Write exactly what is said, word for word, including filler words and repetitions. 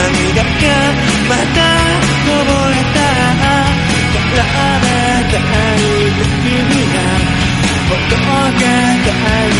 涙がまたこぼれた笑わない君が僕が大